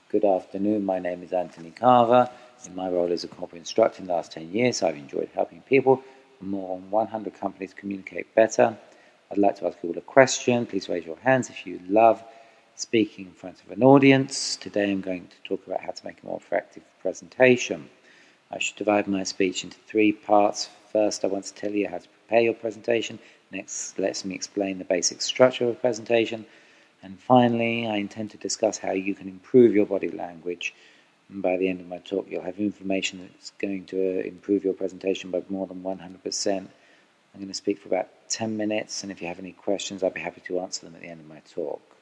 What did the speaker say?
Good afternoon, my name is Anthony Carver. In my role as a corporate instructor in the last 10 years, I've enjoyed helping people from more than 100 companies communicate better. I'd like to ask you all a question. Please raise your hands if you love speaking in front of an audience. Today I'm going to talk about how to make a more effective presentation. I should divide my speech into 3 parts. First, I want to tell you how to prepare your presentation. Next, let me explain the basic structure of a presentation. And finally, I intend to discuss how you can improve your body language. And by the end of my talk, you'll have information that's going to improve your presentation by more than 100%. I'm going to speak for about 10 minutes, and if you have any questions, I'll be happy to answer them at the end of my talk.